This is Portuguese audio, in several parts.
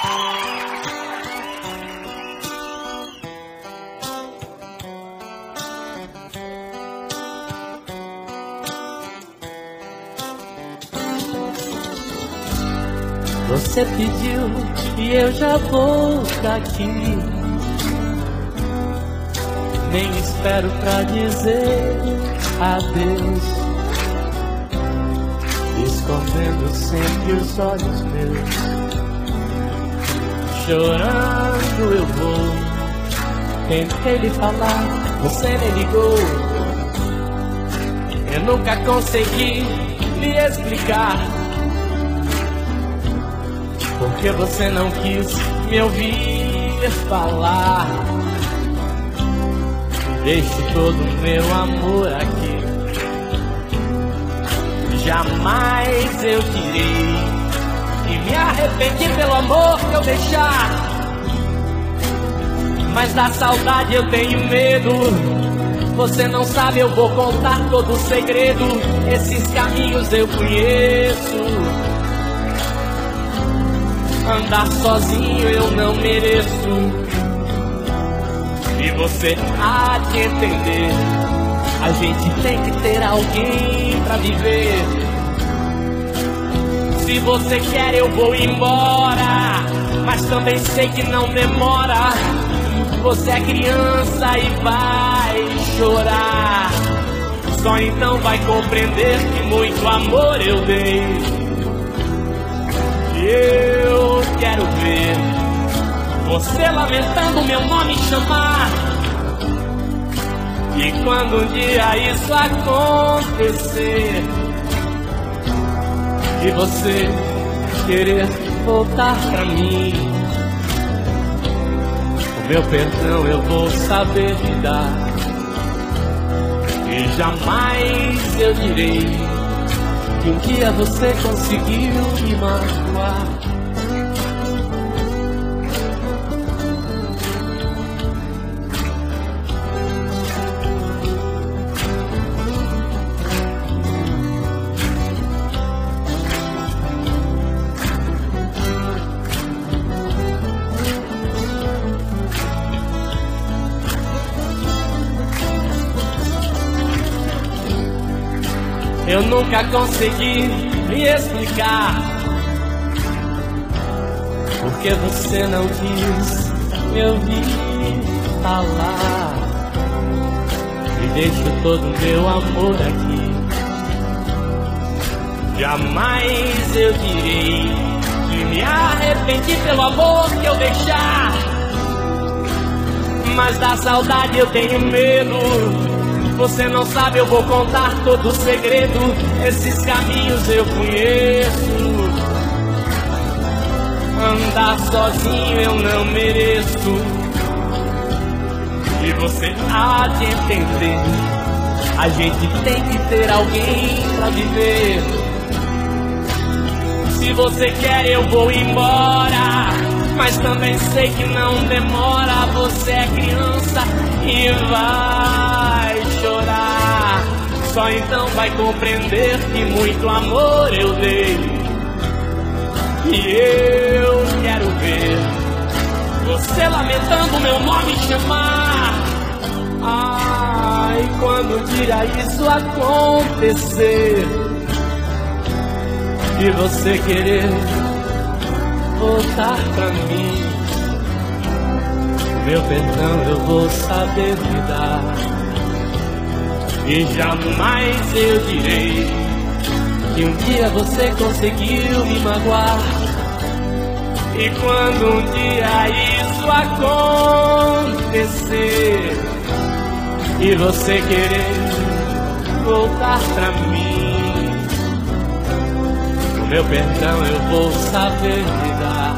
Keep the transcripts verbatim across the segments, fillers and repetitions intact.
Você pediu e eu já vou daqui. Nem espero pra dizer adeus, escondendo sempre os olhos meus. Chorando eu vou. Tentei lhe falar, você nem ligou. Eu nunca consegui lhe explicar porque você não quis me ouvir falar. Deixe todo o meu amor aqui. Jamais eu direi e me arrependi pelo amor que eu deixar. Mas da saudade eu tenho medo. Você não sabe, eu vou contar todo o segredo. Esses caminhos eu conheço. Andar sozinho eu não mereço. E você há de entender, a gente tem que ter alguém pra viver. Se você quer eu vou embora, mas também sei que não demora. Você é criança e vai chorar. Só então vai compreender que muito amor eu dei. E eu quero ver você lamentando meu nome chamar. E quando um dia isso acontecer e você querer voltar pra mim, o meu perdão eu vou saber te dar. E jamais eu direi que um dia você conseguiu me magoar. Eu nunca consegui me explicar porque você não quis me ouvir falar. E deixo todo o meu amor aqui. Jamais eu direi que me arrependi pelo amor que eu deixar. Mas da saudade eu tenho medo. Você não sabe, eu vou contar todo o segredo. Esses caminhos eu conheço. Andar sozinho eu não mereço. E você há de entender, a gente tem que ter alguém pra viver. Se você quer eu vou embora, mas também sei que não demora. Você é criança e vai chorar. Só então vai compreender que muito amor eu dei. E eu quero ver você lamentando meu nome chamar. Ai, quando um dia isso acontecer e você querer voltar pra mim, meu perdão eu vou saber te dar. E jamais eu direi que um dia você conseguiu me magoar. E quando um dia isso acontecer e você querer voltar pra mim, o meu perdão eu vou saber te dar.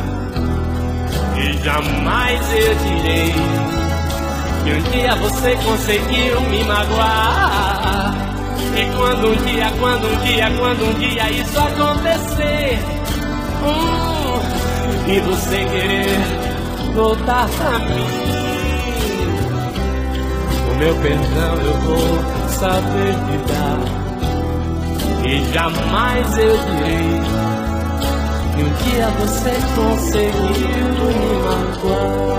E jamais eu direi que um dia você conseguiu me magoar. E quando um dia, quando um dia, quando um dia isso acontecer, hum, e você querer voltar pra mim, o meu perdão eu vou saber te dar. E jamais eu direi que E um dia você conseguiu me magoar.